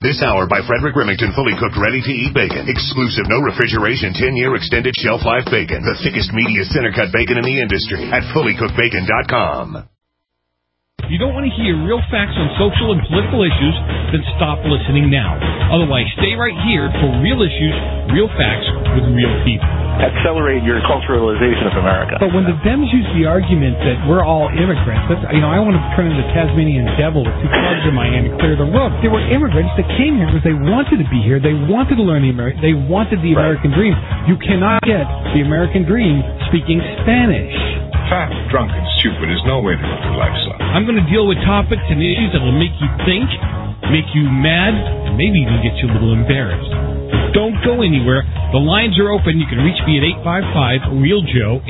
This hour by Frederick Remington, fully cooked, ready-to-eat bacon. Exclusive, no refrigeration, 10-year extended shelf life bacon. The thickest, meatiest center-cut bacon in the industry at fullycookedbacon.com. You don't want to hear real facts on social and political issues, then stop listening now. Otherwise, stay right here for real issues, real facts with real people. Accelerate your culturalization of America. But when the Dems use the argument that we're all immigrants, I want to turn into Tasmanian devil with two clubs in my hand and clear the road. They were immigrants that came here because they wanted to be here. They wanted to learn they wanted the American dream. You cannot get the American dream speaking Spanish. Fat, drunk, and stupid is no way to live your life, son. I'm going to deal with topics and issues that will make you think, make you mad, and maybe even get you a little embarrassed. Don't go anywhere. The lines are open. You can reach me at 855-REAL-JOE,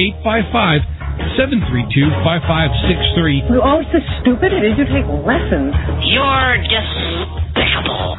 855-732-5563. You're always so stupid. It is you take lessons. You're despicable.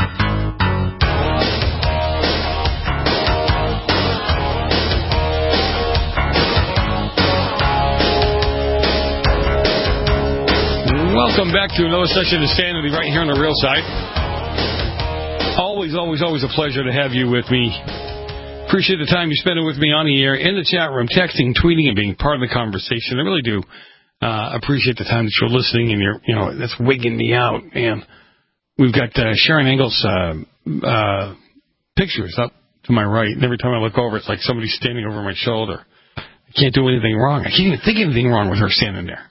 Welcome back to another session of Sanity right here on the Real Side. Always a pleasure to have you with me. Appreciate the time you spend with me on the air, in the chat room, texting, tweeting, and being part of the conversation. I really do appreciate the time that you're listening, and that's wigging me out. And we've got Sharon Engel's pictures up to my right, and every time I look over, it's like somebody's standing over my shoulder. I can't do anything wrong. I can't even think anything wrong with her standing there.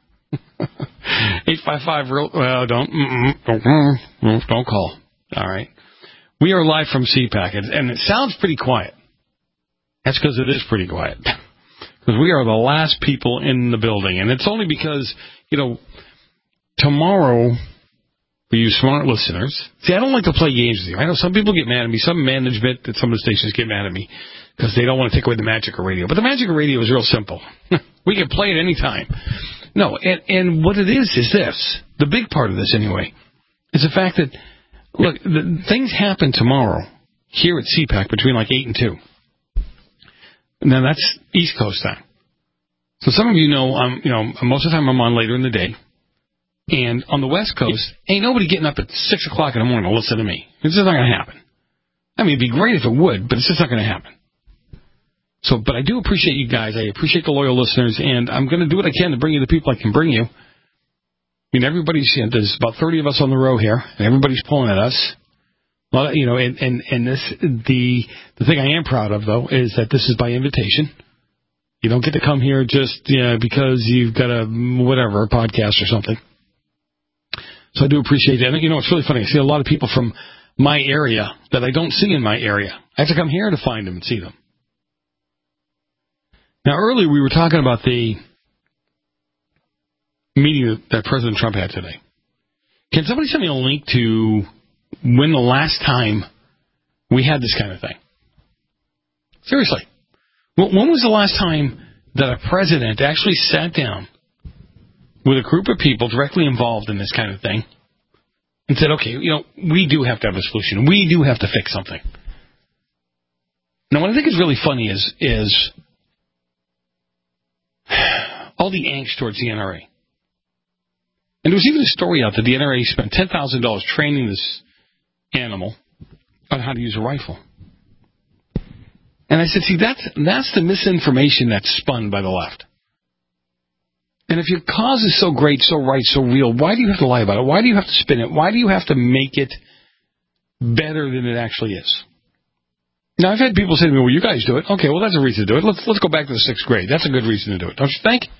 855 real. Well, don't call. All right. We are live from CPAC, and it sounds pretty quiet. That's because it is pretty quiet. Because we are the last people in the building, and it's only because tomorrow, for you smart listeners. See, I don't like to play games with you. I know some people get mad at me. Some management at some of the stations get mad at me because they don't want to take away the magic of radio. But the magic of radio is real simple. We can play it any time. No, and what it is this. The big part of this, anyway, is the fact that, look, things happen tomorrow here at CPAC between like 8 and 2. Now, that's East Coast time. So some of you know, most of the time I'm on later in the day. And on the West Coast, ain't nobody getting up at 6 o'clock in the morning to listen to me. It's just not going to happen. I mean, it'd be great if it would, but it's just not going to happen. So, but I do appreciate you guys. I appreciate the loyal listeners, and I'm going to do what I can to bring you the people I can bring you. I mean, there's about 30 of us on the row here, and everybody's pulling at us. A lot of, and this, the thing I am proud of, though, is that this is by invitation. You don't get to come here just because you've got a podcast or something. So I do appreciate that. And, it's really funny. I see a lot of people from my area that I don't see in my area. I have to come here to find them and see them. Now, earlier we were talking about the meeting that President Trump had today. Can somebody send me a link to when the last time we had this kind of thing? Seriously. When was the last time that a president actually sat down with a group of people directly involved in this kind of thing and said, okay, we do have to have a solution. We do have to fix something. Now, what I think is really funny is all the angst towards the NRA. And there was even a story out that the NRA spent $10,000 training this animal on how to use a rifle. And I said, see, that's the misinformation that's spun by the left. And if your cause is so great, so right, so real, why do you have to lie about it? Why do you have to spin it? Why do you have to make it better than it actually is? Now, I've had people say to me, well, you guys do it. Okay, well, that's a reason to do it. Let's go back to the 6th grade. That's a good reason to do it, don't you think?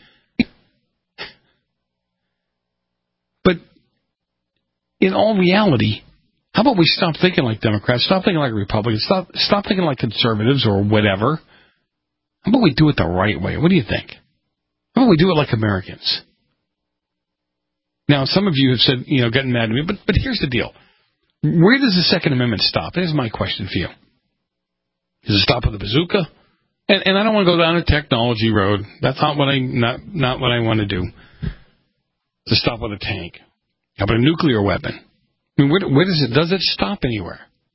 But in all reality, how about we stop thinking like Democrats, stop thinking like Republicans, stop thinking like conservatives or whatever? How about we do it the right way? What do you think? How about we do it like Americans? Now, some of you have said, gotten mad at me, but here's the deal. Where does the Second Amendment stop? Here's my question for you. Does it stop with a bazooka? And I don't want to go down a technology road. That's not what I want to do. To stop with a tank. How about a nuclear weapon? I mean, where does it stop anywhere?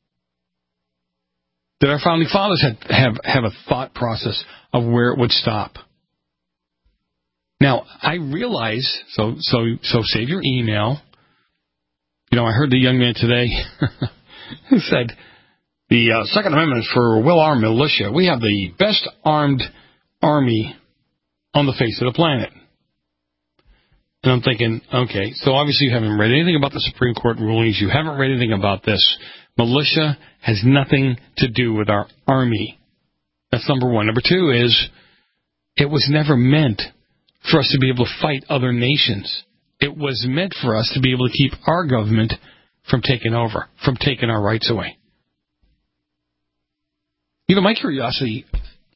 Did our founding fathers have a thought process of where it would stop? Now, I realize, so save your email. I heard the young man today who said, the Second Amendment is for well-armed militia. We have the best armed army on the face of the planet. And I'm thinking, okay, so obviously you haven't read anything about the Supreme Court rulings. You haven't read anything about this. Militia has nothing to do with our army. That's number one. Number two is, it was never meant for us to be able to fight other nations. It was meant for us to be able to keep our government from taking over, from taking our rights away. You know, my curiosity,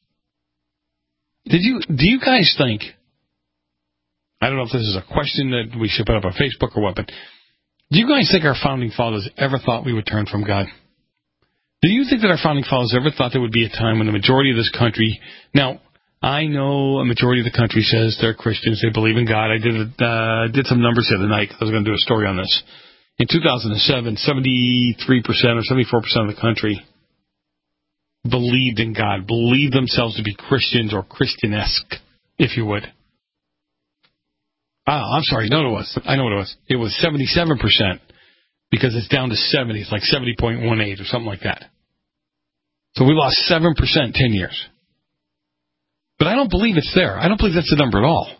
do you guys think, I don't know if this is a question that we should put up on Facebook or what, but do you guys think our founding fathers ever thought we would turn from God? Do you think that our founding fathers ever thought there would be a time when the majority of this country, now, I know a majority of the country says they're Christians, they believe in God. I did some numbers the other night because I was going to do a story on this. In 2007, 73% or 74% of the country believed in God, believed themselves to be Christians or Christianesque, if you would. Oh, I'm sorry. No, it was. I know what it was. It was 77% because it's down to 70. It's like 70.18 or something like that. So we lost 7% 10 years. But I don't believe it's there. I don't believe that's the number at all.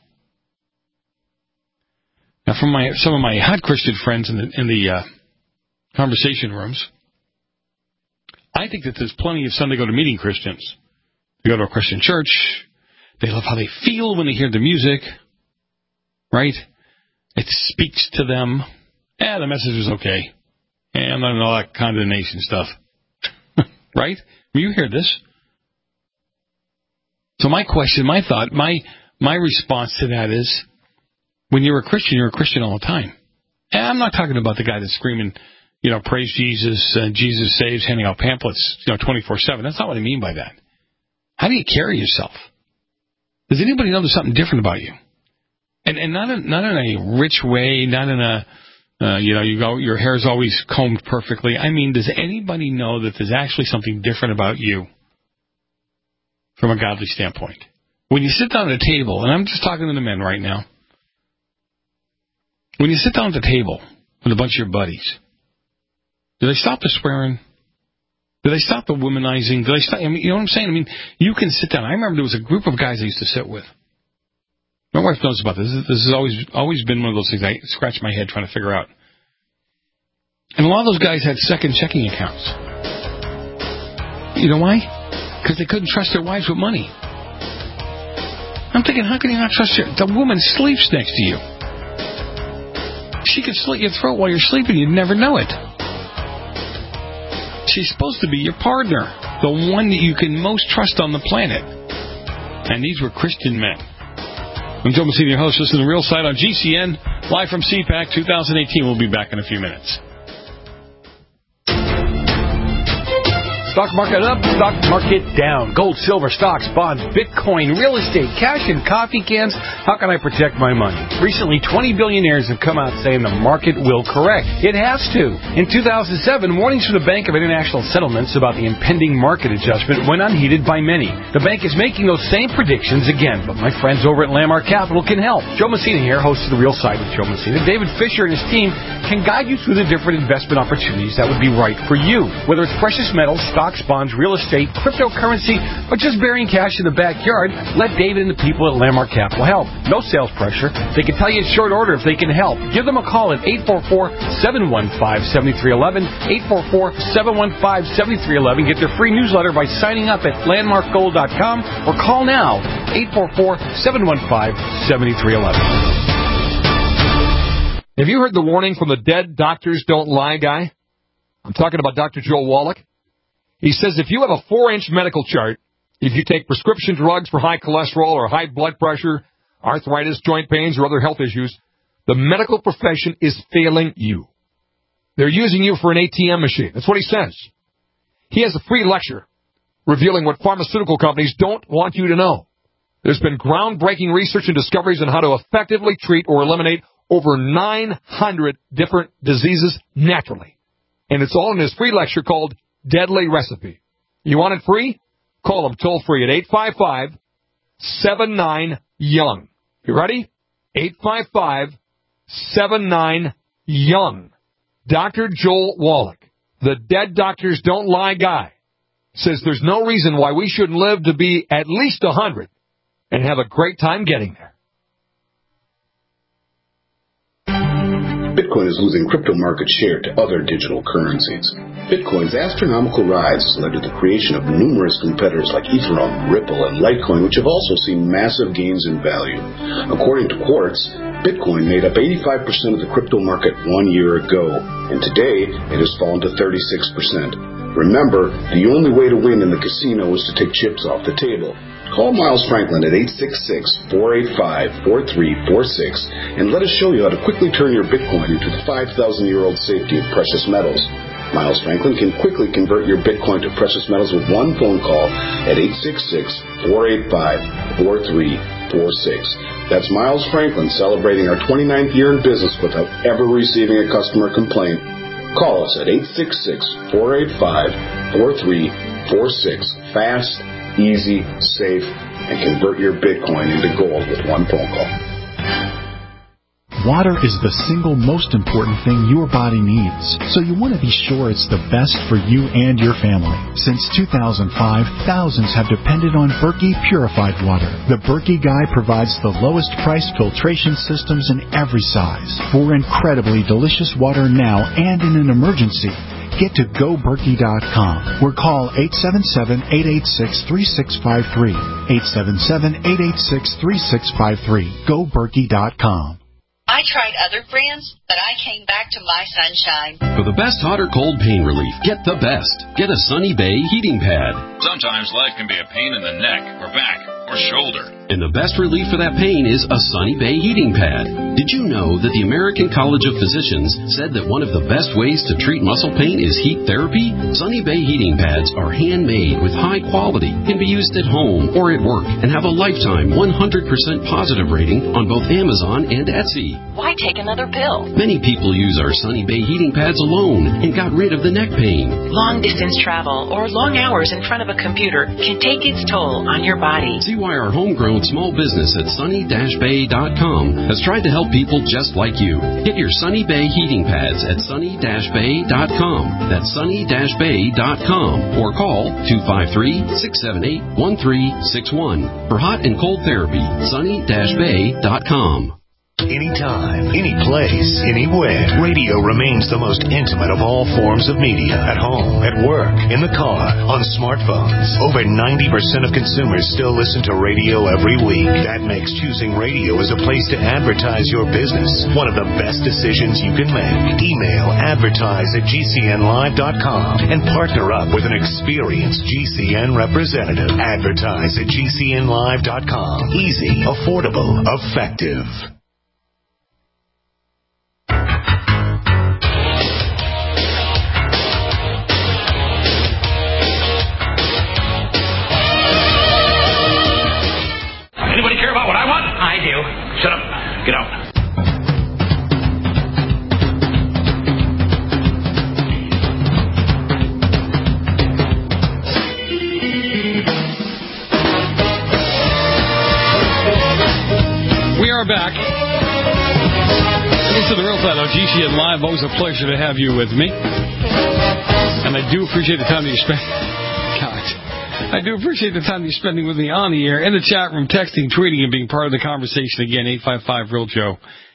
Now, from some of my hot Christian friends in the conversation rooms, I think that there's plenty of Sunday go-to-meeting Christians. They go to a Christian church. They love how they feel when they hear the music. Right? It speaks to them. The message is okay. And all that condemnation stuff. Right? Will you hear this? So my question, my thought, my response to that is, when you're a Christian all the time. And I'm not talking about the guy that's screaming, praise Jesus, Jesus saves, handing out pamphlets, 24/7. That's not what I mean by that. How do you carry yourself? Does anybody know there's something different about you? And not in a rich way, not in a, your hair's always combed perfectly. I mean, does anybody know that there's actually something different about you from a godly standpoint? When you sit down at a table, and I'm just talking to the men right now, when you sit down at the table with a bunch of your buddies, do they stop the swearing? Do they stop the womanizing? Do they stop? I mean, you know what I'm saying? I mean, you can sit down. I remember there was a group of guys I used to sit with. My wife knows about this. This has always been one of those things I scratch my head trying to figure out. And a lot of those guys had second checking accounts. You know why? Because they couldn't trust their wives with money. I'm thinking, how can you not trust the woman sleeps next to you? She could slit your throat while you're sleeping. You'd never know it. She's supposed to be your partner, the one that you can most trust on the planet. And these were Christian men. I'm Joe Messina, your host. Listen to Real Side on GCN, live from CPAC 2018. We'll be back in a few minutes. Stock market up, stock market down. Gold, silver, stocks, bonds, Bitcoin, real estate, cash, and coffee cans. How can I protect my money? Recently, 20 billionaires have come out saying the market will correct. It has to. In 2007, warnings from the Bank of International Settlements about the impending market adjustment went unheeded by many. The bank is making those same predictions again, but my friends over at Landmark Capital can help. Joe Messina here, host of The Real Side with Joe Messina. David Fisher and his team can guide you through the different investment opportunities that would be right for you. Whether it's precious metals, stocks, bonds, real estate, cryptocurrency, or just burying cash in the backyard, let David and the people at Landmark Capital help. No sales pressure. They can tell you in short order if they can help. Give them a call at 844-715-7311, 844-715-7311. Get their free newsletter by signing up at landmarkgold.com or call now, 844-715-7311. Have you heard the warning from the Dead Doctors Don't Lie guy? I'm talking about Dr. Joel Wallach. He says if you have a 4-inch medical chart, if you take prescription drugs for high cholesterol or high blood pressure, arthritis, joint pains, or other health issues, the medical profession is failing you. They're using you for an ATM machine. That's what he says. He has a free lecture revealing what pharmaceutical companies don't want you to know. There's been groundbreaking research and discoveries on how to effectively treat or eliminate over 900 different diseases naturally. And it's all in his free lecture called Deadly Recipe. You want it free? Call him toll free at 855-79-YOUNG. You ready? 855-79-YOUNG. Dr. Joel Wallach. the Dead Doctors Don't Lie guy, says there's no reason why we shouldn't live to be at least 100 and have a great time getting there. Bitcoin is losing crypto market share to other digital currencies. Bitcoin's astronomical rise has led to the creation of numerous competitors like Ethereum, Ripple, and Litecoin, which have also seen massive gains in value. According to Quartz, Bitcoin made up 85% of the crypto market 1 year ago, and today it has fallen to 36%. Remember, the only way to win in the casino is to take chips off the table. Call Miles Franklin at 866-485-4346 and let us show you how to quickly turn your Bitcoin into the 5,000-year-old safety of precious metals. Miles Franklin can quickly convert your Bitcoin to precious metals with one phone call at 866-485-4346. That's Miles Franklin celebrating our 29th year in business without ever receiving a customer complaint. Call us at 866-485-4346. Fast, easy, safe, and convert your Bitcoin into gold with one phone call. Water is the single most important thing your body needs, so you want to be sure it's the best for you and your family. Since 2005, thousands have depended on Berkey purified water. The Berkey Guy provides the lowest price filtration systems in every size. For incredibly delicious water now and in an emergency, get to GoBerkey.com or call 877-886-3653. 877-886-3653. GoBerkey.com. I tried other brands, but I came back to My Sunshine. For the best hot or cold pain relief, get the best. Get a Sunny Bay heating pad. Sometimes life can be a pain in the neck or back or shoulder. And the best relief for that pain is a Sunny Bay heating pad. Did you know that the American College of Physicians said that one of the best ways to treat muscle pain is heat therapy? Sunny Bay heating pads are handmade with high quality, can be used at home or at work, and have a lifetime 100% positive rating on both Amazon and Etsy. Why take another pill? Many people use our Sunny Bay heating pads alone and got rid of the neck pain. Long distance travel or long hours in front of a computer can take its toll on your body. See why our homegrown small business at sunny-bay.com has tried to help people just like you. Get your Sunny Bay heating pads at sunny-bay.com. That's sunny-bay.com or call 253-678-1361. For hot and cold therapy, sunny-bay.com. Anytime, any place, anywhere. Radio remains the most intimate of all forms of media. At home, at work, in the car, on smartphones. Over 90% of consumers still listen to radio every week. That makes choosing radio as a place to advertise your business one of the best decisions you can make. Email advertise@gcnlive.com and partner up with an experienced GCN representative. Advertise@gcnlive.com. Easy, affordable, effective. Anybody care about what I want? I do. Shut up. Get out. We are back. This is the real side of GCN Live. Always a pleasure to have you with me. And I do appreciate the time that you spend. I do appreciate the time you're spending with me on the air, in the chat room, texting, tweeting, and being part of the conversation. Again, 855-REAL-JOE,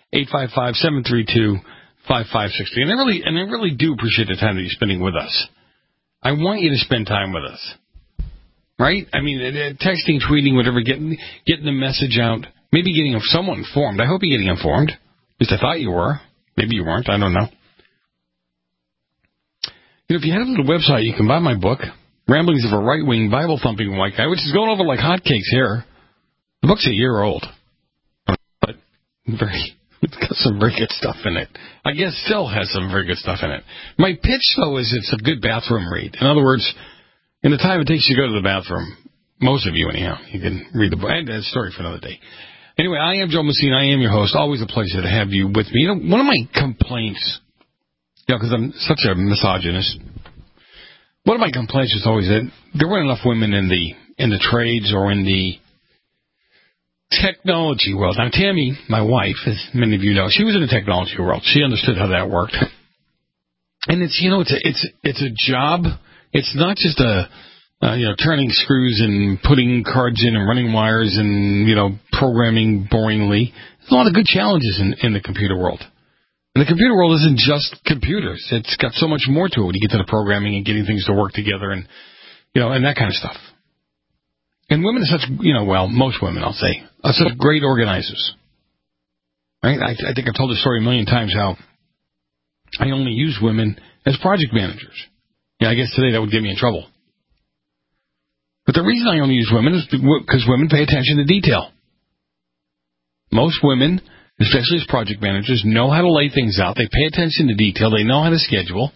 855-732-5563. And I really do appreciate the time that you're spending with us. I want you to spend time with us. Right? I mean, texting, tweeting, whatever, getting the message out, maybe getting someone informed. I hope you're getting informed. At least I thought you were. Maybe you weren't. I don't know. You know, if you head over to the website, you can buy my book, Ramblings of a Right-Wing Bible-Thumping White Guy, which is going over like hotcakes here. The book's a year old. But it's got some very good stuff in it. I guess still has some very good stuff in it. My pitch, though, is it's a good bathroom read. In other words, in the time it takes you to go to the bathroom, most of you anyhow, you can read the book. And that's a story for another day. Anyway, I am Joe Messina. I am your host. Always a pleasure to have you with me. You know, one of my complaints, because I'm such a misogynist, one of my complaints is always that there weren't enough women in the trades or in the technology world. Now, Tammy, my wife, as many of you know, she was in the technology world. She understood how that worked. And it's a job. It's not just turning screws and putting cards in and running wires and, programming boringly. There's a lot of good challenges in the computer world. And the computer world isn't just computers. It's got so much more to it when you get to the programming and getting things to work together and, and that kind of stuff. And women are such, most women, I'll say, are such great organizers. Right? I think I've told the story a million times how I only use women as project managers. Yeah, I guess today that would get me in trouble. But the reason I only use women is because women pay attention to detail. Most women, especially as project managers, know how to lay things out. They pay attention to detail. They know how to schedule.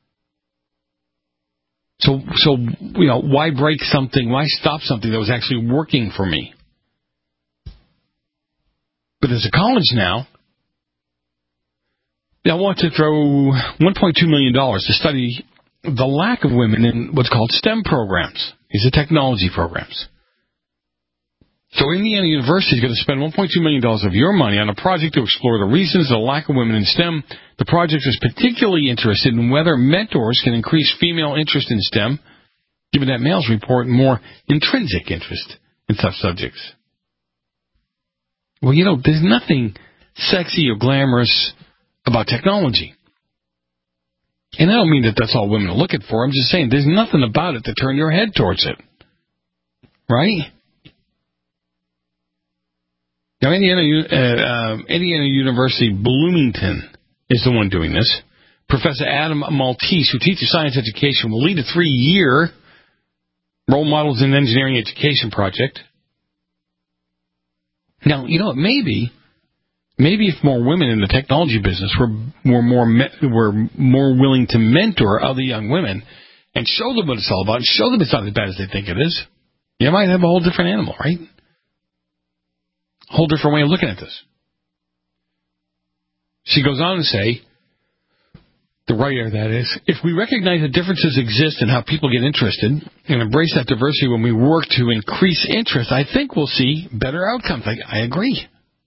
So why break something? Why stop something that was actually working for me? But as a college now, I want to throw $1.2 million to study the lack of women in what's called STEM programs. These are technology programs. So Indiana University is going to spend $1.2 million of your money on a project to explore the reasons of the lack of women in STEM. The project is particularly interested in whether mentors can increase female interest in STEM, given that males report more intrinsic interest in such subjects. Well, there's nothing sexy or glamorous about technology. And I don't mean that that's all women are looking for. I'm just saying there's nothing about it to turn your head towards it. Right? Now, Indiana University Bloomington is the one doing this. Professor Adam Maltese, who teaches science education, will lead a 3-year Role Models in Engineering Education project. Now, maybe if more women in the technology business were more willing to mentor other young women and show them what it's all about, and show them it's not as bad as they think it is, you might have a whole different animal, right? Whole different way of looking at this. She goes on to say, the writer that is, if we recognize that differences exist in how people get interested and embrace that diversity when we work to increase interest, I think we'll see better outcomes. I agree.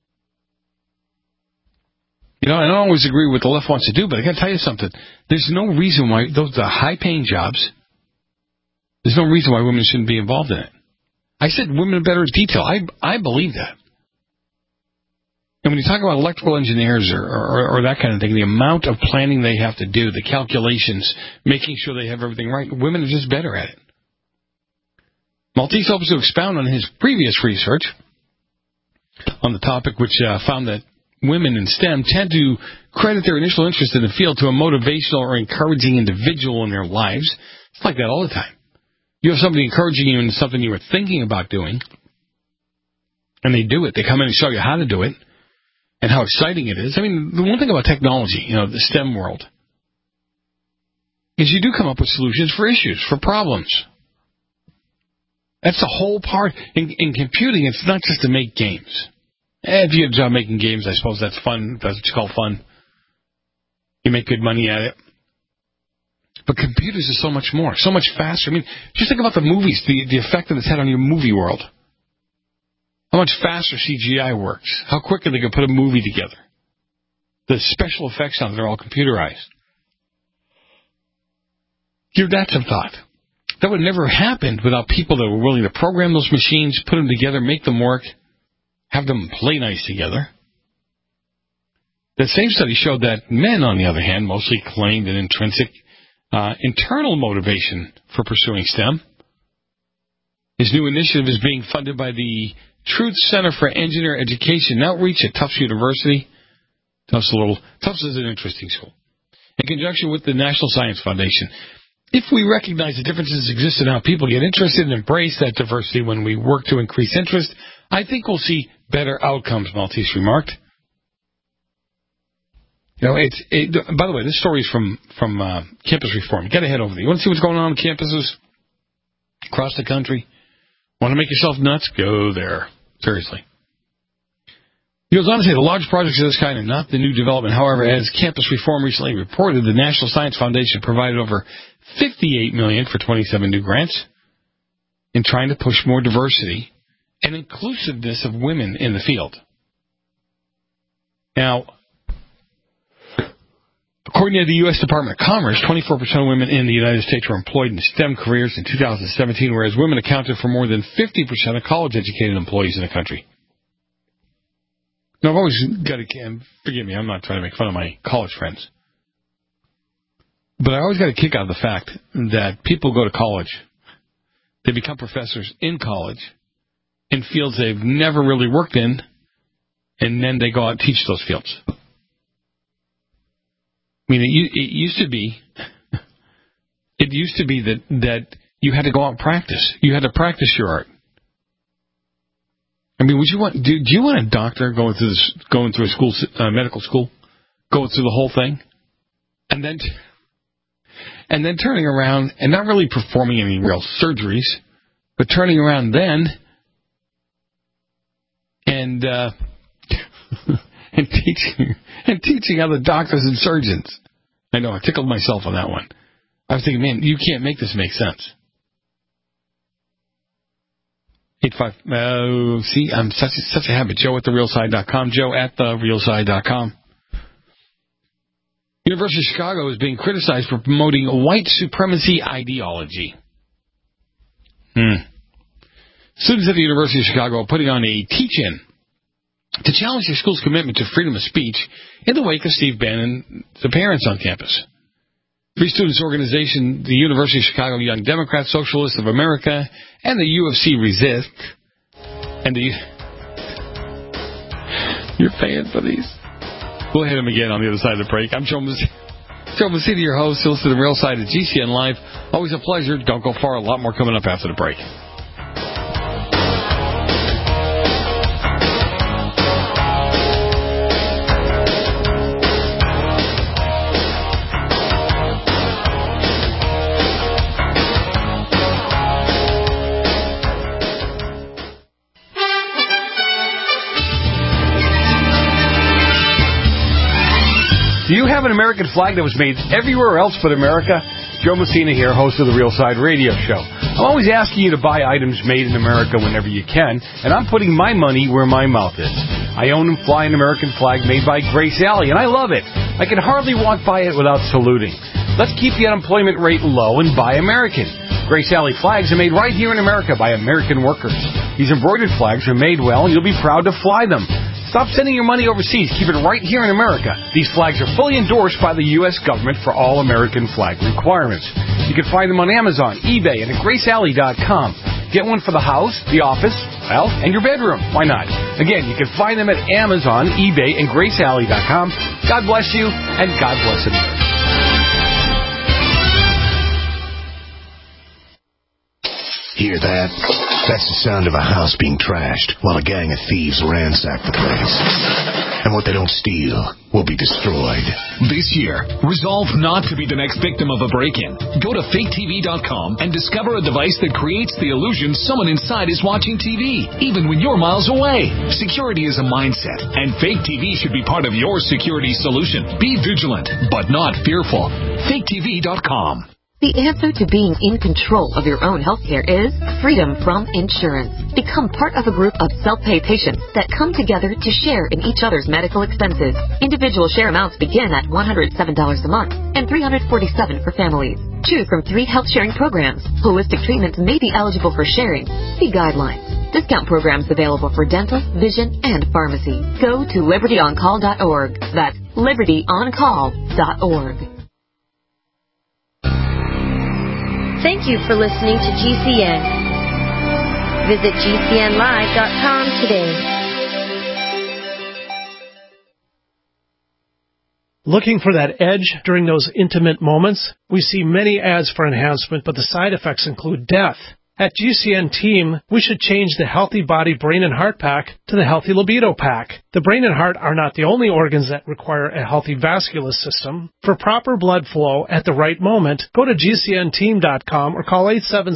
I don't always agree with what the left wants to do, but I got to tell you something. There's no reason why those are high-paying jobs. There's no reason why women shouldn't be involved in it. I said women are better at detail. I believe that. And when you talk about electrical engineers or that kind of thing, the amount of planning they have to do, the calculations, making sure they have everything right, women are just better at it. Maltese hopes to expound on his previous research on the topic, which found that women in STEM tend to credit their initial interest in the field to a motivational or encouraging individual in their lives. It's like that all the time. You have somebody encouraging you in something you were thinking about doing, and they do it. They come in and show you how to do it and how exciting it is. I mean, the one thing about technology, the STEM world, is you do come up with solutions for issues, for problems. That's the whole part. In computing, it's not just to make games. If you have a job making games, I suppose that's fun. That's what you call fun. You make good money at it. But computers are so much more, so much faster. I mean, just think about the movies, the effect that it's had on your movie world. How much faster CGI works. How quickly they can put a movie together. The special effects on it are all computerized. Give that some thought. That would never have happened without people that were willing to program those machines, put them together, make them work, have them play nice together. The same study showed that men, on the other hand, mostly claimed an intrinsic internal motivation for pursuing STEM. His new initiative is being funded by the Truth Center for Engineer Education and Outreach at Tufts University. Tufts is an interesting school. In conjunction with the National Science Foundation. If we recognize the differences exist in how people get interested and embrace that diversity when we work to increase interest, I think we'll see better outcomes, Maltese remarked. By the way, this story is from Campus Reform. You got to head over there. You want to see what's going on campuses across the country? Want to make yourself nuts? Go there. Seriously. He goes on to say the large projects of this kind are not the new development. However, as Campus Reform recently reported, the National Science Foundation provided over $58 million for 27 new grants in trying to push more diversity and inclusiveness of women in the field. Now, According to the U.S. Department of Commerce, 24% of women in the United States were employed in STEM careers in 2017, whereas women accounted for more than 50% of college-educated employees in the country. Now, I've always got to, forgive me, I'm not trying to make fun of my college friends, but I always got a kick out of the fact that people go to college, they become professors in college, in fields they've never really worked in, and then they go out and teach those fields. I mean, it used to be that you had to go out and practice. You had to practice your art. I mean, do you want a doctor going through a school, medical school, going through the whole thing, and then turning around and not really performing any real surgeries, but turning around then and teaching other doctors and surgeons. I know, I tickled myself on that one. I was thinking, man, you can't make this make sense. 85. See, I'm such a habit. Joe at therealside.com. Joe at therealside.com. University of Chicago is being criticized for promoting white supremacy ideology. Students at the University of Chicago are putting on a teach-in to challenge their school's commitment to freedom of speech in the wake of Steve Bannon's appearance on campus. Three students' organization, the University of Chicago Young Democrats, Socialists of America, and the UFC Resist. And you're paying for these. We'll hit them again on the other side of the break. I'm Joe Messina, your host. You'll listen to The Real Side at GCN Live. Always a pleasure. Don't go far. A lot more coming up after the break. Do you have an American flag that was made everywhere else but America? Joe Messina here, host of the Real Side Radio Show. I'm always asking you to buy items made in America whenever you can, and I'm putting my money where my mouth is. I own and fly an American flag made by Grace Alley, and I love it. I can hardly walk by it without saluting. Let's keep the unemployment rate low and buy American. Grace Alley flags are made right here in America by American workers. These embroidered flags are made well, and you'll be proud to fly them. Stop sending your money overseas. Keep it right here in America. These flags are fully endorsed by the U.S. government for all American flag requirements. You can find them on Amazon, eBay, and at GraceAlley.com. Get one for the house, the office, well, and your bedroom. Why not? Again, you can find them at Amazon, eBay, and GraceAlley.com. God bless you, and God bless America. Hear that? That's the sound of a house being trashed while a gang of thieves ransack the place. And what they don't steal will be destroyed. This year, resolve not to be the next victim of a break-in. Go to faketv.com and discover a device that creates the illusion someone inside is watching TV, even when you're miles away. Security is a mindset, and Fake TV should be part of your security solution. Be vigilant, but not fearful. faketv.com. The answer to being in control of your own healthcare is freedom from insurance. Become part of a group of self-pay patients that come together to share in each other's medical expenses. Individual share amounts begin at $107 a month and $347 for families. Choose from 3 health-sharing programs. Holistic treatments may be eligible for sharing. See guidelines. Discount programs available for dental, vision, and pharmacy. Go to libertyoncall.org. That's libertyoncall.org. Thank you for listening to GCN. Visit GCNlive.com today. Looking for that edge during those intimate moments? We see many ads for enhancement, but the side effects include death. At GCN Team, we should change the Healthy Body, Brain, and Heart Pack to the Healthy Libido Pack. The brain and heart are not the only organs that require a healthy vascular system. For proper blood flow at the right moment, go to GCNteam.com or call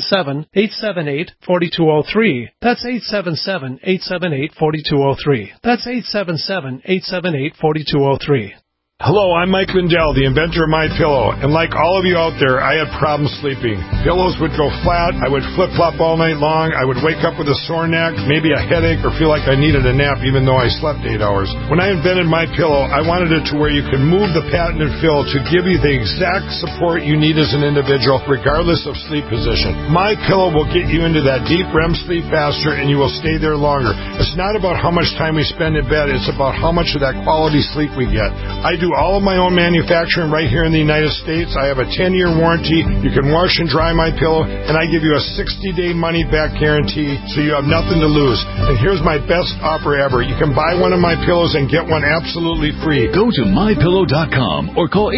877-878-4203. That's 877-878-4203. That's 877-878-4203. Hello, I'm Mike Lindell, the inventor of MyPillow, and like all of you out there, I had problems sleeping. Pillows would go flat, I would flip-flop all night long, I would wake up with a sore neck, maybe a headache, or feel like I needed a nap even though I slept 8 hours. When I invented MyPillow, I wanted it to where you could move the patented fill to give you the exact support you need as an individual, regardless of sleep position. MyPillow will get you into that deep REM sleep faster, and you will stay there longer. It's not about how much time we spend in bed, it's about how much of that quality sleep we get. I do all of my own manufacturing right here in the United States. I have a 10-year warranty. You can wash and dry MyPillow, and I give you a 60-day money-back guarantee, so you have nothing to lose. And here's my best offer ever. You can buy one of my pillows and get one absolutely free. Go to MyPillow.com or call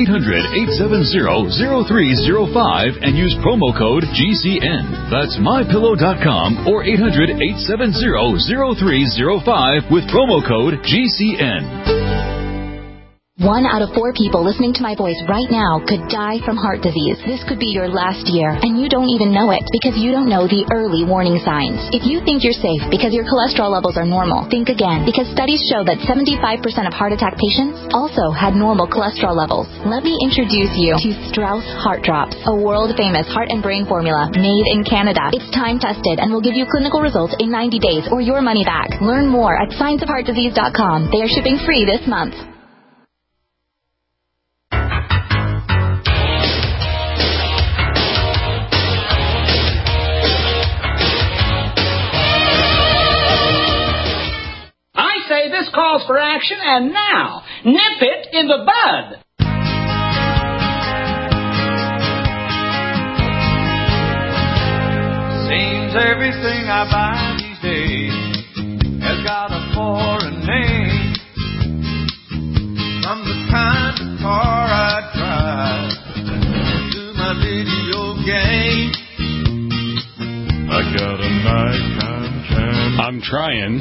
800-870-0305 and use promo code GCN. That's MyPillow.com or 800-870-0305 with promo code GCN. 1 out of 4 people listening to my voice right now could die from heart disease. This could be your last year, and you don't even know it because you don't know the early warning signs. If you think you're safe because your cholesterol levels are normal, think again, because studies show that 75% of heart attack patients also had normal cholesterol levels. Let me introduce you to Strauss Heart Drops, a world-famous heart and brain formula made in Canada. It's time-tested and will give you clinical results in 90 days or your money back. Learn more at scienceofheartdisease.com. They are shipping free this month. This calls for action, and now, nip it in the bud. Seems everything I buy these days has got a foreign name. From the kind of car I drive to my video game. I got a nighttime cam. I'm trying.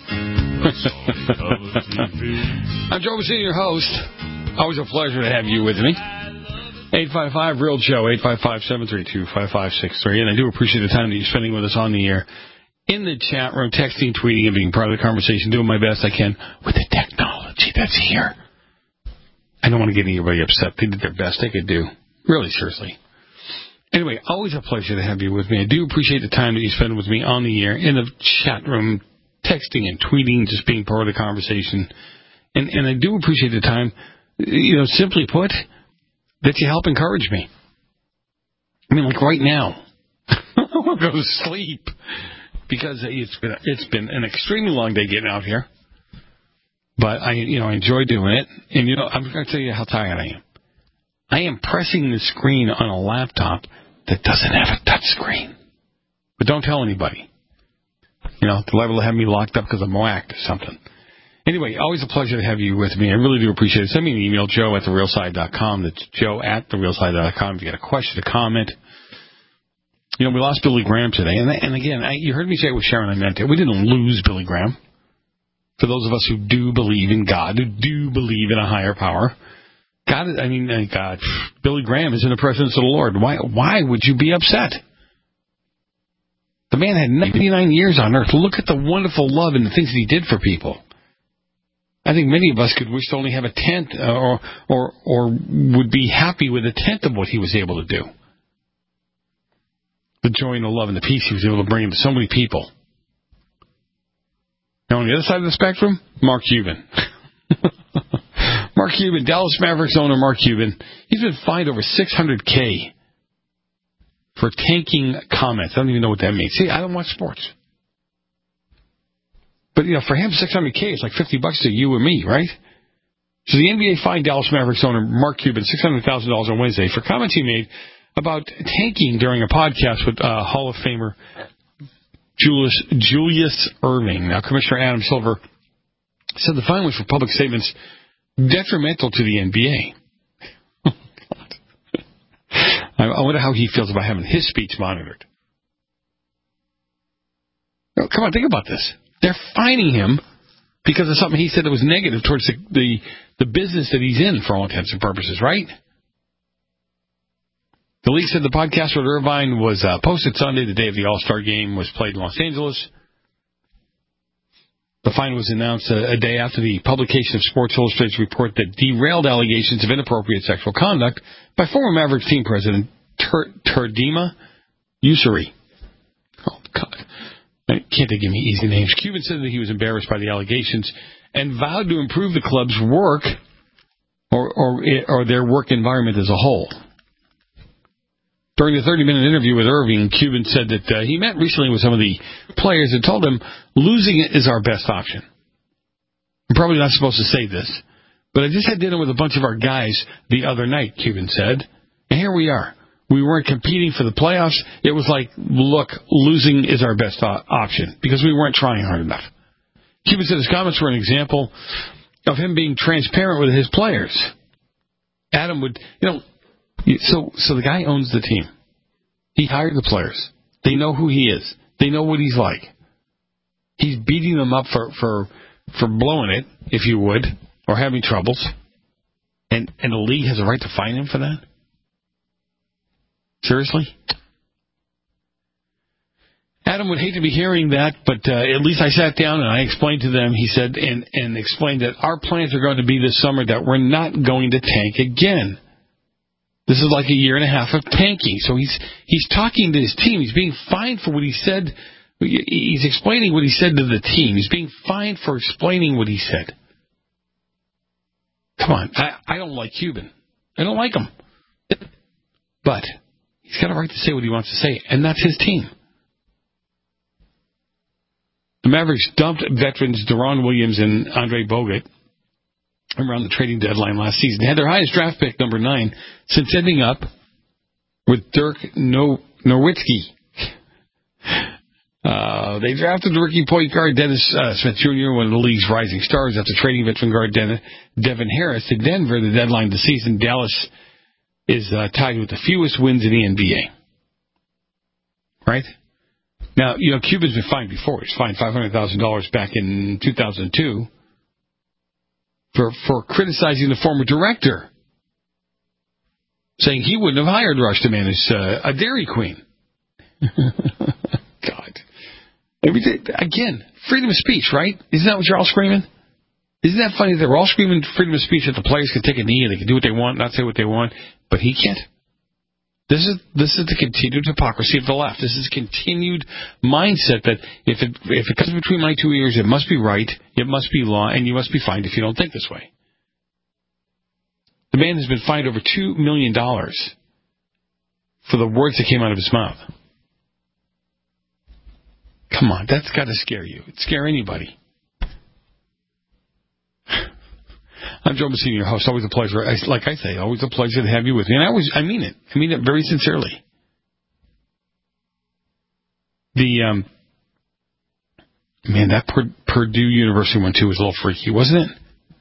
I'm Joe Messina, your host. Always a pleasure to have you with me. 855-REAL-JOE, 855-732-5563. And I do appreciate the time that you're spending with us on the air, in the chat room, texting, tweeting, and being part of the conversation, doing my best I can with the technology that's here. I don't want to get anybody upset. They did their best they could do. Really, seriously. Anyway, always a pleasure to have you with me. I do appreciate the time that you spend with me on the air, in the chat room, texting and tweeting, just being part of the conversation. And I do appreciate the time, simply put, that you help encourage me. I mean, like right now, I want to go to sleep because it's been an extremely long day getting out here. But I enjoy doing it. And, I'm going to tell you how tired I am. I am pressing the screen on a laptop that doesn't have a touch screen. But don't tell anybody. The liable to have me locked up because I'm whacked or something. Anyway, always a pleasure to have you with me. I really do appreciate it. Send me an email, joe@therealside.com. That's joe@therealside.com. If you got a question, a comment. We lost Billy Graham today. And again, you heard me say it with Sharon. I meant it. We didn't lose Billy Graham. For those of us who do believe in God, who do believe in a higher power, God, Billy Graham is in the presence of the Lord. Why would you be upset? The man had 99 years on earth. Look at the wonderful love and the things that he did for people. I think many of us could wish to only have a tenth or would be happy with a tenth of what he was able to do. The joy and the love and the peace he was able to bring to so many people. Now, on the other side of the spectrum, Mark Cuban. Mark Cuban, Dallas Mavericks owner Mark Cuban, he's been fined over $600K for tanking comments. I don't even know what that means. See, I don't watch sports. But, for him, $600K is like $50 to you or me, right? So the NBA fined Dallas Mavericks owner Mark Cuban $600,000 on Wednesday for comments he made about tanking during a podcast with Hall of Famer Julius Erving. Now, Commissioner Adam Silver said the fine was for public statements detrimental to the NBA. I wonder how he feels about having his speech monitored. Come on, think about this. They're fining him because of something he said that was negative towards the business that he's in, for all intents and purposes, right? The league said the podcast with Irvine was posted Sunday, the day of the All-Star game was played in Los Angeles. The fine was announced a day after the publication of Sports Illustrated's report that derailed allegations of inappropriate sexual conduct by former Mavericks team president Turdima Usuri. Oh, God. Can't they give me easy names? Cuban said that he was embarrassed by the allegations and vowed to improve the club's work or their work environment as a whole. During the 30-minute interview with Irving, Cuban said that he met recently with some of the players and told them losing it is our best option. I'm probably not supposed to say this, but I just had dinner with a bunch of our guys the other night, Cuban said, and here we are. We weren't competing for the playoffs. It was like, look, losing is our best option because we weren't trying hard enough. Cuban said his comments were an example of him being transparent with his players. Adam would, so the guy owns the team. He hired the players. They know who he is. They know what he's like. He's beating them up for blowing it, if you would, or having troubles. And the league has a right to fine him for that? Seriously? Adam would hate to be hearing that, but at least I sat down and I explained to them, he said, and explained that our plans are going to be this summer that we're not going to tank again. This is like a year and a half of tanking. So he's talking to his team. He's being fined for what he said. He's explaining what he said to the team. He's being fined for explaining what he said. Come on. I don't like Cuban. I don't like him. But he's got a right to say what he wants to say, and that's his team. The Mavericks dumped veterans Deron Williams and Andre Bogut around the trading deadline last season. They had their highest draft pick, number 9, since ending up with Dirk Nowitzki. They drafted the rookie point guard Dennis Smith Jr., one of the league's rising stars, after trading veteran guard Devin Harris to Denver the deadline of the season. Dallas is tied with the fewest wins in the NBA. Right? Now, Cuban's been fined before. He was fined $500,000 back in 2002 for criticizing the former director, saying he wouldn't have hired Rush to manage a Dairy Queen. God. Again, freedom of speech, right? Isn't that what you're all screaming? Isn't that funny that they're all screaming freedom of speech, that the players can take a knee and they can do what they want, not say what they want, but he can't? This is the continued hypocrisy of the left. This is a continued mindset that if it comes between my two ears, it must be right, it must be law, and you must be fined if you don't think this way. The man has been fined over $2 million for the words that came out of his mouth. Come on, that's got to scare you. It'd scare anybody. I'm Joe Messina, your host. Always a pleasure. Like I say, always a pleasure to have you with me. And I mean it. I mean it very sincerely. That Purdue University one, too, was a little freaky, wasn't it?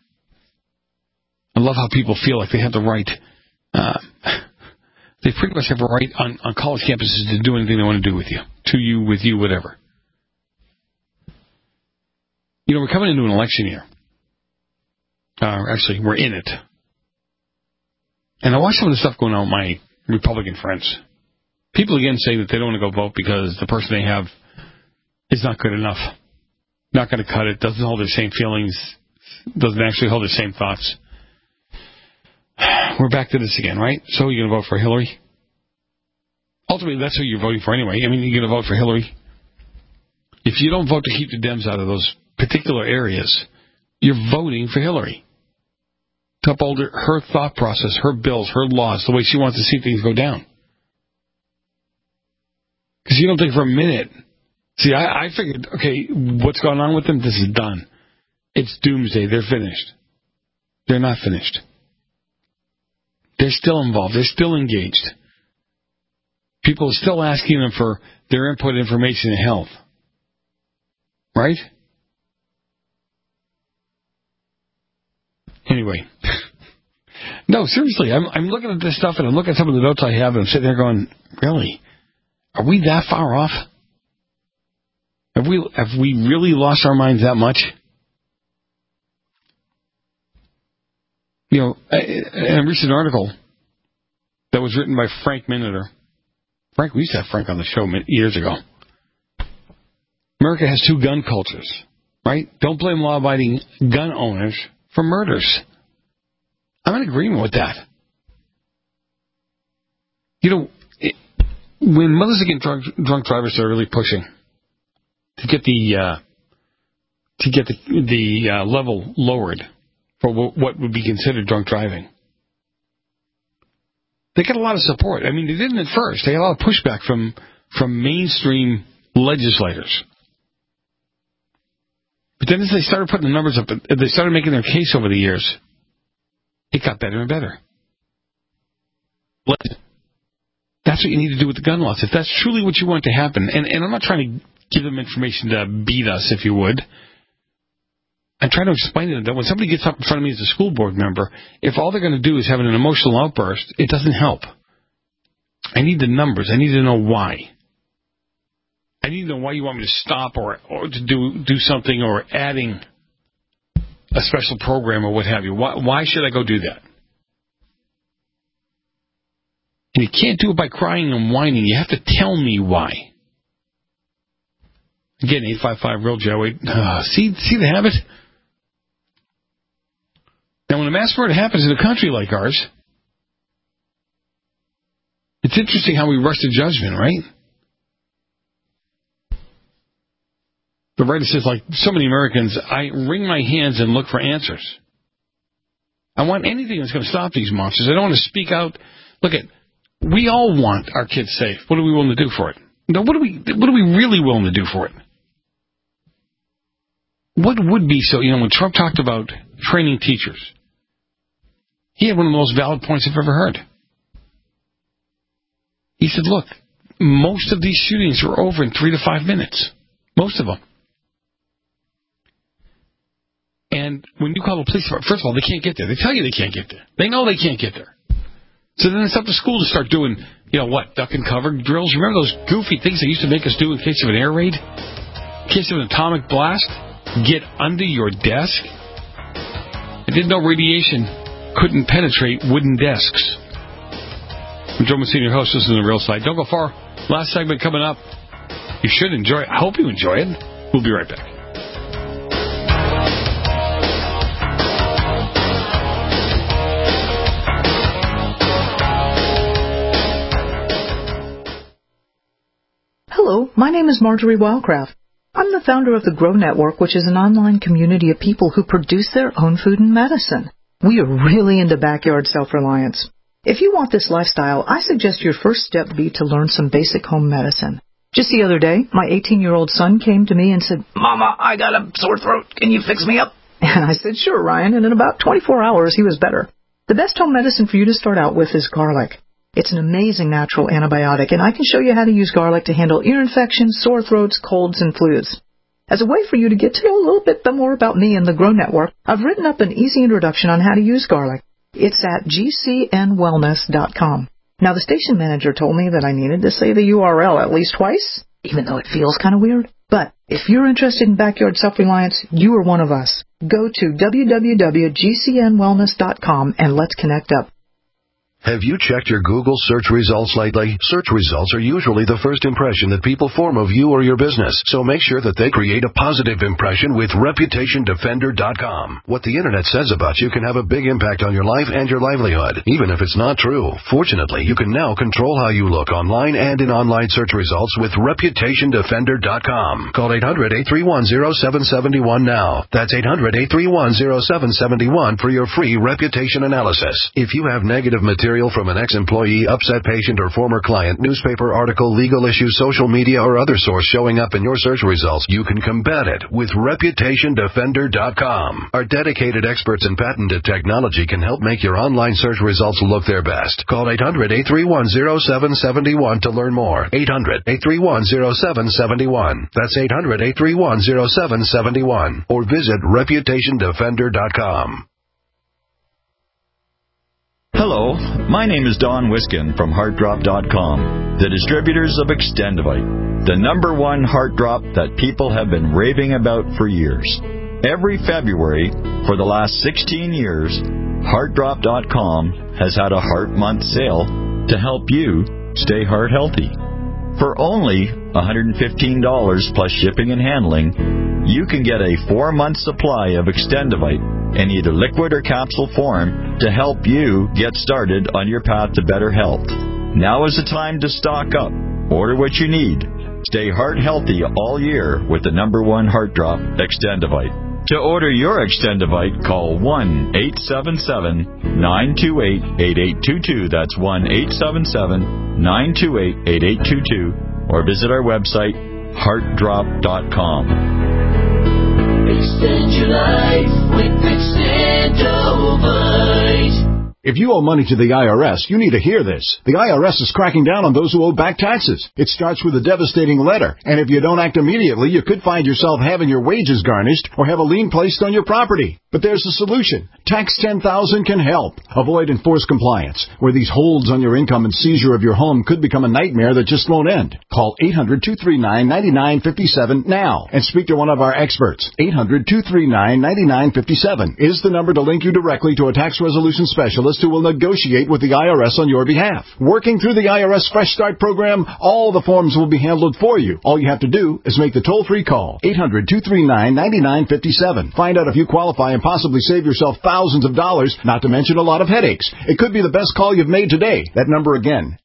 I love how people feel like they have the right, they pretty much have a right on college campuses to do anything they want to do with you, to you, with you, whatever. We're coming into an election year. Actually, we're in it. And I watch some of the stuff going on with my Republican friends. People, again, say that they don't want to go vote because the person they have is not good enough. Not going to cut it, doesn't hold their same feelings, doesn't actually hold their same thoughts. We're back to this again, right? So you're going to vote for Hillary? Ultimately, that's who you're voting for anyway. I mean, you're going to vote for Hillary. If you don't vote to keep the Dems out of those particular areas, you're voting for Hillary. To uphold her thought process, her bills, her laws, the way she wants to see things go down. Because you don't think for a minute. See, I figured, okay, what's going on with them? This is done. It's doomsday. They're finished. They're not finished. They're still involved. They're still engaged. People are still asking them for their input, information, and health. Right? Anyway. No, seriously, I'm looking at this stuff and I'm looking at some of the notes I have and I'm sitting there going, really? Are we that far off? Have we really lost our minds that much? In a recent article that was written by Frank Miniter. Frank, we used to have Frank on the show years ago. America has two gun cultures. right? Don't blame law-abiding gun owners for murders. I'm in agreement with that. You know, when mothers get drunk drivers are really pushing to get the level lowered for what would be considered drunk driving, they get a lot of support. I mean, they didn't at first. They got a lot of pushback from mainstream legislators. But then as they started putting the numbers up, they started making their case over the years, it got better and better. That's what you need to do with the gun laws. If that's truly what you want to happen, and I'm not trying to give them information to beat us, if you would. I'm trying to explain to them that when somebody gets up in front of me as a school board member, if all they're going to do is have an emotional outburst, it doesn't help. I need the numbers. I need to know why. I need to know why you want me to stop or to do something or adding a special program or what have you. Why should I go do that? And you can't do it by crying and whining. You have to tell me why. Again, 855-REAL-JOE. See the habit? Now, when a mass murder happens in a country like ours, it's interesting how we rush to judgment, right? The writer says, like so many Americans, I wring my hands and look for answers. I want anything that's going to stop these monsters. I don't want to speak out. We all want our kids safe. What are we willing to do for it? Now, what are we really willing to do for it? What would be so, when Trump talked about training teachers, he had one of the most valid points I've ever heard. He said, look, most of these shootings were over in 3 to 5 minutes. Most of them. And when you call the police, first of all, they can't get there. They tell you they can't get there. They know they can't get there. So then it's up to school to start doing, duck and cover drills. Remember those goofy things they used to make us do in case of an air raid? In case of an atomic blast? Get under your desk? I didn't know radiation couldn't penetrate wooden desks. I'm Joe Messina, your host. This is The Real Side. Don't go far. Last segment coming up. You should enjoy it. I hope you enjoy it. We'll be right back. Hello, my name is Marjorie Wildcraft. I'm the founder of the Grow Network, which is an online community of people who produce their own food and medicine. We are really into backyard self-reliance. If you want this lifestyle, I suggest your first step be to learn some basic home medicine. Just the other day, my 18-year-old son came to me and said, Mama, I got a sore throat. Can you fix me up? And I said, sure, Ryan, and in about 24 hours, he was better. The best home medicine for you to start out with is garlic. It's an amazing natural antibiotic, and I can show you how to use garlic to handle ear infections, sore throats, colds, and flus. As a way for you to get to know a little bit more about me and the Grow Network, I've written up an easy introduction on how to use garlic. It's at gcnwellness.com. Now, the station manager told me that I needed to say the URL at least twice, even though it feels kind of weird. But if you're interested in backyard self-reliance, you are one of us. Go to www.gcnwellness.com and let's connect up. Have you checked your Google search results lately? Search results are usually the first impression that people form of you or your business, so make sure that they create a positive impression with ReputationDefender.com. What the Internet says about you can have a big impact on your life and your livelihood, even if it's not true. Fortunately, you can now control how you look online and in online search results with ReputationDefender.com. Call 800-831-0771 now. That's 800-831-0771 for your free reputation analysis. If you have negative material from an ex-employee, upset patient, or former client, newspaper article, legal issue, social media, or other source showing up in your search results, you can combat it with ReputationDefender.com. Our dedicated experts in patented technology can help make your online search results look their best. Call 800-831-0771 to learn more. 800-831-0771. That's 800-831-0771. Or visit ReputationDefender.com. Hello, my name is Don Wiskin from HeartDrop.com, the distributors of Extendivite, the #1 heart drop that people have been raving about for years. Every February for the last 16 years, HeartDrop.com has had a Heart Month sale to help you stay heart healthy. For only $115 plus shipping and handling, you can get a 4-month supply of Extendivite in either liquid or capsule form to help you get started on your path to better health. Now is the time to stock up. Order what you need. Stay heart healthy all year with the #1 heart drop, Extendivite. To order your Extendivite, call 1-877-928-8822. That's 1-877-928-8822. Or visit our website, heartdrop.com. Extend your life with Extendivite. If you owe money to the IRS, you need to hear this. The IRS is cracking down on those who owe back taxes. It starts with a devastating letter, and if you don't act immediately, you could find yourself having your wages garnished or have a lien placed on your property. But there's a solution. Tax 10,000 can help. Avoid enforced compliance, where these holds on your income and seizure of your home could become a nightmare that just won't end. Call 800-239-9957 now and speak to one of our experts. 800-239-9957 is the number to link you directly to a tax resolution specialist who will negotiate with the IRS on your behalf. Working through the IRS Fresh Start program, all the forms will be handled for you. All you have to do is make the toll-free call, 800-239-9957. Find out if you qualify and possibly save yourself thousands of dollars, not to mention a lot of headaches. It could be the best call you've made today. That number again,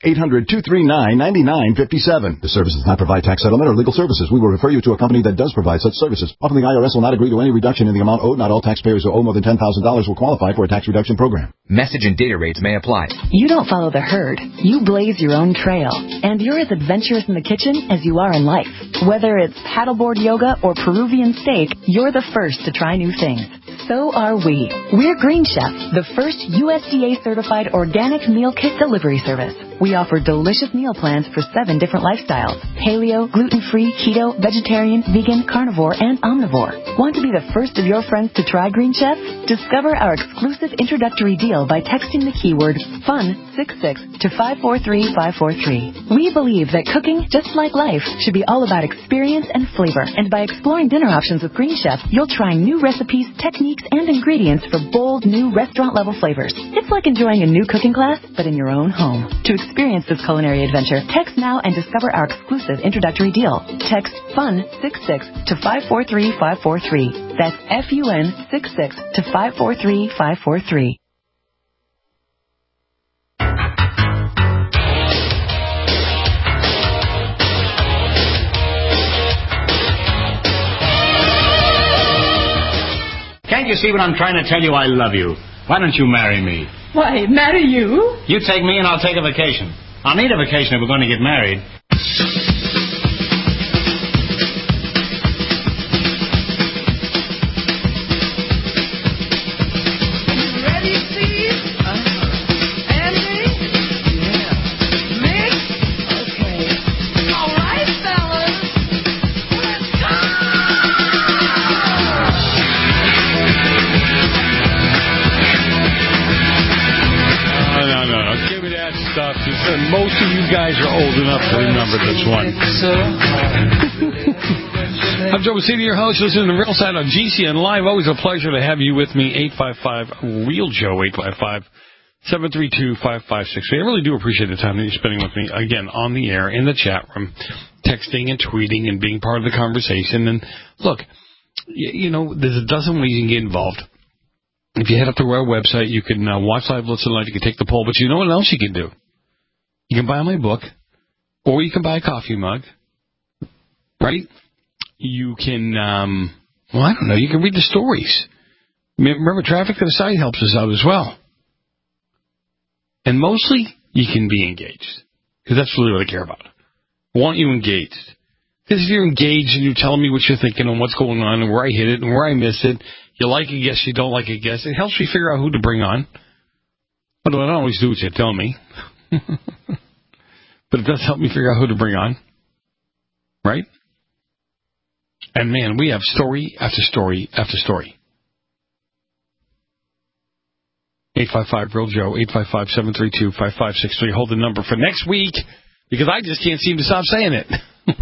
800-239-9957. The service does not provide tax settlement or legal services. We will refer you to a company that does provide such services. Often the IRS will not agree to any reduction in the amount owed. Not all taxpayers who owe more than $10,000 will qualify for a tax reduction program. Message and data rates may apply. You don't follow the herd. You blaze your own trail. And you're as adventurous in the kitchen as you are in life. Whether it's paddleboard yoga or Peruvian steak, you're the first to try new things. So are we. We're Green Chef, the first USDA-certified organic meal kit delivery service. We offer delicious meal plans for 7 different lifestyles: paleo, gluten-free, keto, vegetarian, vegan, carnivore, and omnivore. Want to be the first of your friends to try Green Chef? Discover our exclusive introductory deal by texting the keyword FUN66 to 543543. We believe that cooking, just like life, should be all about experience and flavor. And by exploring dinner options with Green Chef, you'll try new recipes, techniques, and ingredients for bold, new restaurant-level flavors. It's like enjoying a new cooking class, but in your own home. To experience this culinary adventure, text now and discover our exclusive introductory deal. Text FUN66 to 543543. That's FUN66 to 543543. Can't you see what I'm trying to tell you? I love you. Why don't you marry me? Why, marry you? You take me and I'll take a vacation. I'll need a vacation if we're going to get married. Most of you guys are old enough to remember this one. I'm Joe Messina, your host, listening to Real Side on GCN Live. Always a pleasure to have you with me. 855-REAL-JOE, 855-732-5563. I really do appreciate the time that you're spending with me, again, on the air, in the chat room, texting and tweeting and being part of the conversation. And look, you know, there's a dozen ways you can get involved. If you head up to our website, you can watch live, listen live, you can take the poll, but you know what else you can do? You can buy my book, or you can buy a coffee mug, right? You can, well, I don't know, you can read the stories. Remember, Traffic to the Site helps us out as well. And mostly, you can be engaged, because that's really what I care about. I want you engaged. Because if you're engaged and you're telling me what you're thinking and what's going on and where I hit it and where I missed it, you like a guest, you don't like a guest, it helps me figure out who to bring on. Although I don't always do what you tell me. But it does help me figure out who to bring on. Right? And man, we have story after story after story. 855-REAL-JOE, 855-732-5563. Hold the number for next week, because I just can't seem to stop saying it.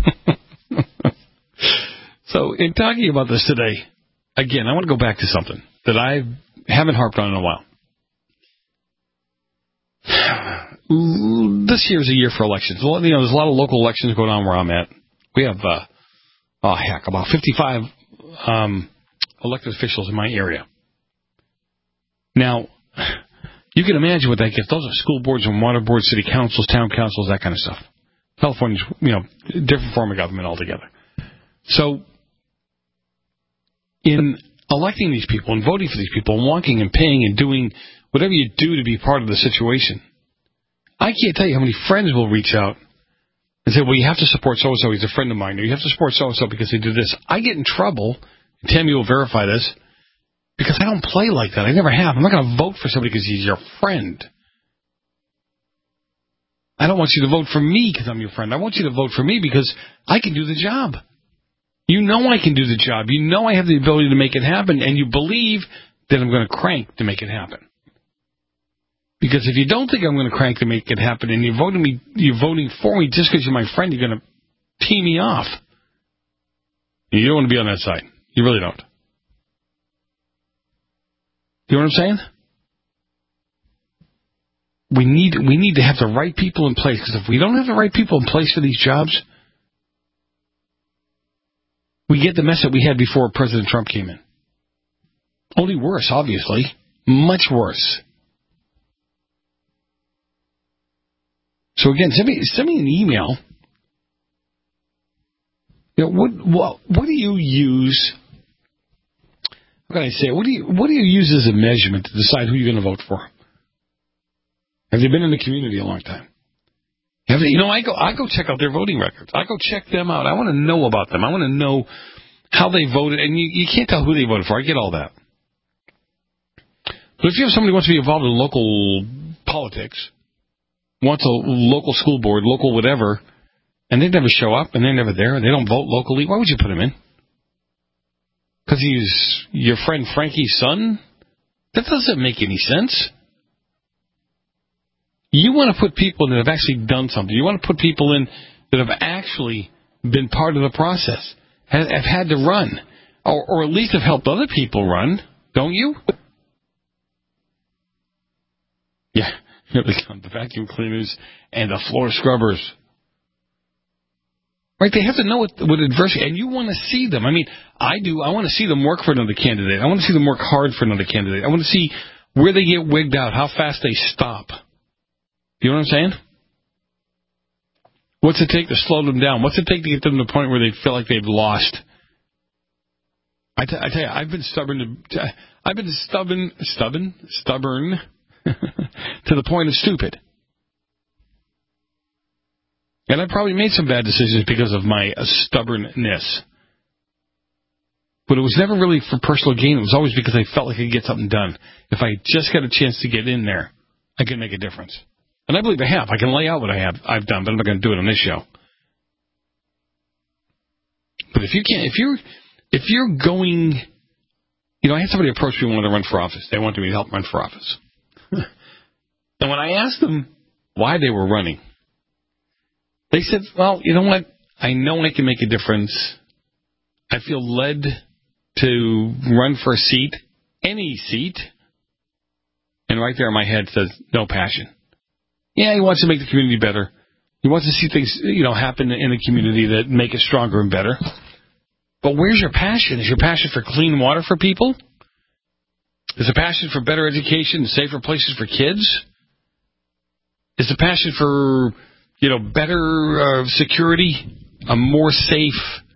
So, in talking about this today, again, I want to go back to something that I haven't harped on in a while. this year's a year for elections. You know, there's a lot of local elections going on where I'm at. We have, about 55 elected officials in my area. Now, you can imagine what that gets. Those are school boards and water boards, city councils, town councils, that kind of stuff. California's, different form of government altogether. So, in electing these people and voting for these people and walking and paying and doing whatever you do to be part of the situation, I can't tell you how many friends will reach out and say, well, you have to support so-and-so, he's a friend of mine, or you have to support so-and-so because they do this. I get in trouble, and Tammy will verify this, because I don't play like that. I never have. I'm not going to vote for somebody because he's your friend. I don't want you to vote for me because I'm your friend. I want you to vote for me because I can do the job. You know I can do the job. You know I have the ability to make it happen, and you believe that I'm going to crank to make it happen. Because if you don't think I'm going to crank to make it happen, and you're voting for me just because you're my friend, you're going to tee me off. And you don't want to be on that side. You really don't. You know what I'm saying? We need to have the right people in place, because if we don't have the right people in place for these jobs, we get the mess that we had before President Trump came in. Only worse, obviously. Much worse. So again, send me an email. What do you use? What can I say? What do you use as a measurement to decide who you're going to vote for? Have they been in the community a long time? I go check out their voting records. I go check them out. I want to know about them. I want to know how they voted, and you can't tell who they voted for. I get all that. But if you have somebody who wants to be involved in local politics, wants a local school board, local whatever, and they never show up, and they're never there, and they don't vote locally, why would you put him in? Because he's your friend Frankie's son? That doesn't make any sense. You want to put people that have actually done something. You want to put people in that have actually been part of the process, have had to run, or at least have helped other people run, don't you? Yeah, here they come, the vacuum cleaners and the floor scrubbers. Right, they have to know what adversity, and you want to see them. I mean, I do. I want to see them work for another candidate. I want to see them work hard for another candidate. I want to see where they get wigged out, how fast they stop. You know what I'm saying? What's it take to slow them down? What's it take to get them to the point where they feel like they've lost? I tell you, I've been stubborn to the point of stupid. And I probably made some bad decisions because of my stubbornness. But it was never really for personal gain. It was always because I felt like I could get something done. If I just got a chance to get in there, I could make a difference. And I believe I have. I can lay out what I've done, but I'm not going to do it on this show. But if you're going, I had somebody approach me when I run for office. They wanted me to help run for office. And when I asked them why they were running, they said, well, you know what? I know I can make a difference. I feel led to run for a seat, any seat. And right there in my head says, no passion. Yeah, he wants to make the community better. He wants to see things, happen in the community that make it stronger and better. But where's your passion? Is your passion for clean water for people? Is the passion for better education, safer places for kids? Is the passion for, better security, a more safe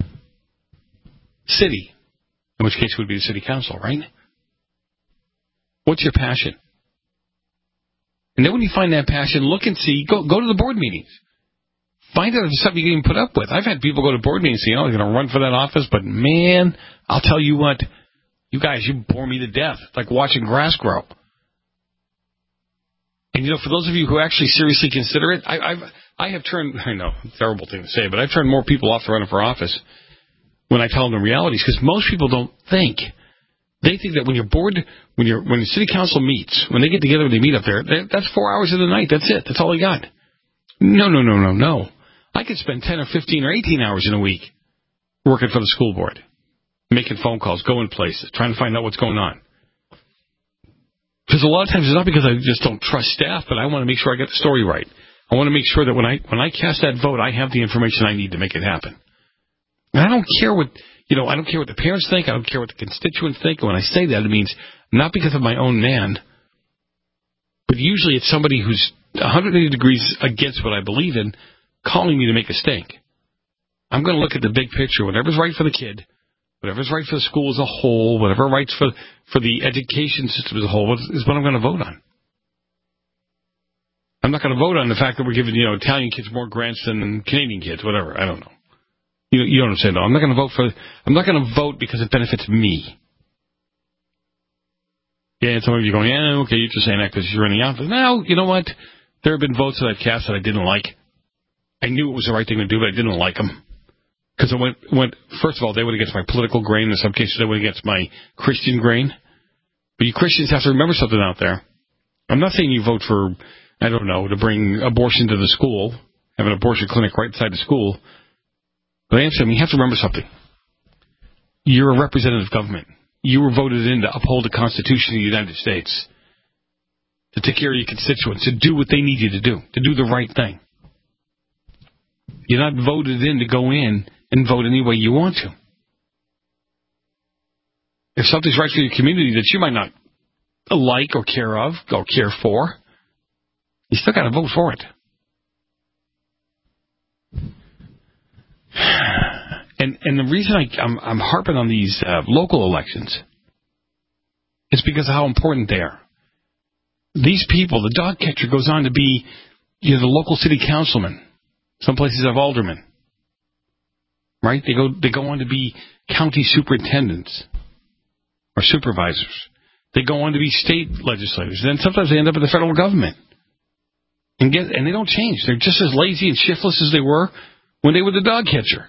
city? In which case it would be the city council, right? What's your passion? And then when you find that passion, look and see, go to the board meetings. Find out if it's something you can even put up with. I've had people go to board meetings and say, I'm going to run for that office, but man, I'll tell you what, you guys, you bore me to death. It's like watching grass grow. And, for those of you who actually seriously consider it, I have turned, I know, terrible thing to say, but I've turned more people off to running for office when I tell them the realities, because most people don't think. They think that when you're bored, when the city council meets, when they get together and they meet up there, that's 4 hours of the night. That's it. That's all they got. No. I could spend 10 or 15 or 18 hours in a week working for the school board, making phone calls, going places, trying to find out what's going on. Because a lot of times it's not because I just don't trust staff, but I want to make sure I get the story right. I want to make sure that when I cast that vote, I have the information I need to make it happen. And I don't care what the parents think. I don't care what the constituents think. And when I say that, it means not because of my own man, but usually it's somebody who's 180 degrees against what I believe in, calling me to make a stink. I'm going to look at the big picture. Whatever's right for the kid, whatever's right for the school as a whole, whatever right's for the education system as a whole is what I'm going to vote on. I'm not going to vote on the fact that we're giving, Italian kids more grants than Canadian kids, whatever. I don't know. You don't understand. No, I'm not going to vote because it benefits me. Yeah, and some of you are going, yeah, okay, you're just saying that because you're in the office. No, you know what? There have been votes that I've cast that I didn't like. I knew it was the right thing to do, but I didn't like them. Because it went, first of all, they went against my political grain. In some cases, they went against my Christian grain. But you Christians have to remember something out there. I'm not saying you vote for, I don't know, to bring abortion to the school, have an abortion clinic right inside the school. But I am saying you have to remember something. You're a representative government. You were voted in to uphold the Constitution of the United States, to take care of your constituents, to do what they need you to do the right thing. You're not voted in to go in and vote any way you want to. If something's right for your community that you might not like or care of or care for, you still got to vote for it. And the reason I'm harping on these local elections is because of how important they are. These people, the dog catcher goes on to be the local city councilman. Some places have aldermen. Right? They go on to be county superintendents or supervisors. They go on to be state legislators. Then sometimes they end up in the federal government. And they don't change. They're just as lazy and shiftless as they were when they were the dog catcher.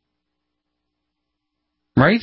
Right?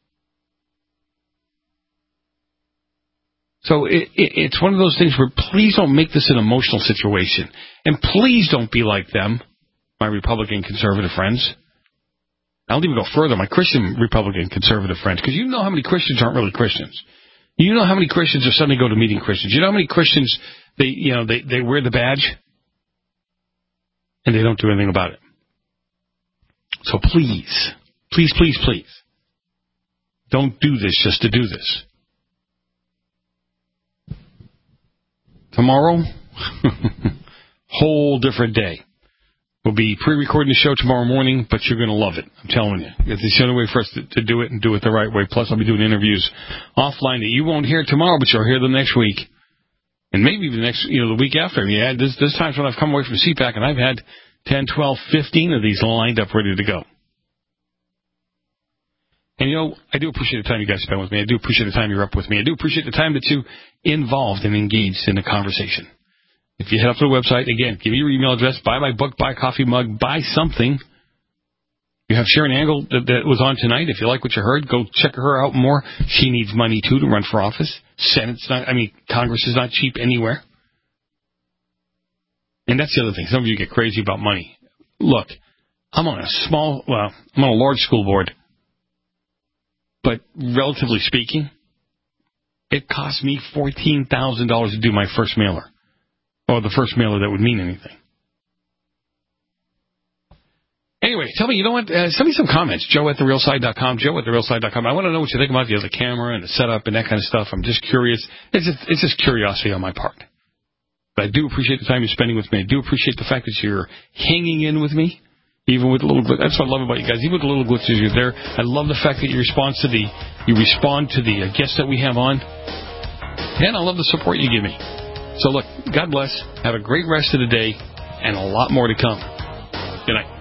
So it's one of those things where please don't make this an emotional situation. And please don't be like them, my Republican conservative friends. I'll even go further, my Christian Republican conservative friends, because you know how many Christians aren't really Christians. You know how many Christians are suddenly go to meeting Christians. You know how many Christians, they wear the badge and they don't do anything about it. So please, please, please, please, don't do this just to do this. Tomorrow, whole different day. We'll be pre-recording the show tomorrow morning, but you're going to love it. I'm telling you. It's the only way for us to do it and do it the right way. Plus, I'll be doing interviews offline that you won't hear tomorrow, but you'll hear them next week. And maybe the next, the week after. Yeah, there's times when I've come away from CPAC and I've had 10, 12, 15 of these lined up ready to go. And, I do appreciate the time you guys spend with me. I do appreciate the time you're up with me. I do appreciate the time that you involved and engaged in the conversation. If you head up to the website, again, give me your email address, buy my book, buy a coffee mug, buy something. You have Sharon Angle that was on tonight. If you like what you heard, go check her out more. She needs money, too, to run for office. Congress is not cheap anywhere. And that's the other thing. Some of you get crazy about money. Look, I'm on a large school board. But relatively speaking, it cost me $14,000 to do my first mailer. Or the first mailer that would mean anything. Anyway, tell me, you know what? Send me some comments. Joe@therealside.com. Joe@therealside.com. I want to know what you think about the other camera and the setup and that kind of stuff. I'm just curious. It's just curiosity on my part. But I do appreciate the time you're spending with me. I do appreciate the fact that you're hanging in with me. Even with a little glitch. That's what I love about you guys. Even with the little glitches, you're there. I love the fact that you respond to the guests that we have on. And I love the support you give me. So look, God bless. Have a great rest of the day and a lot more to come. Good night.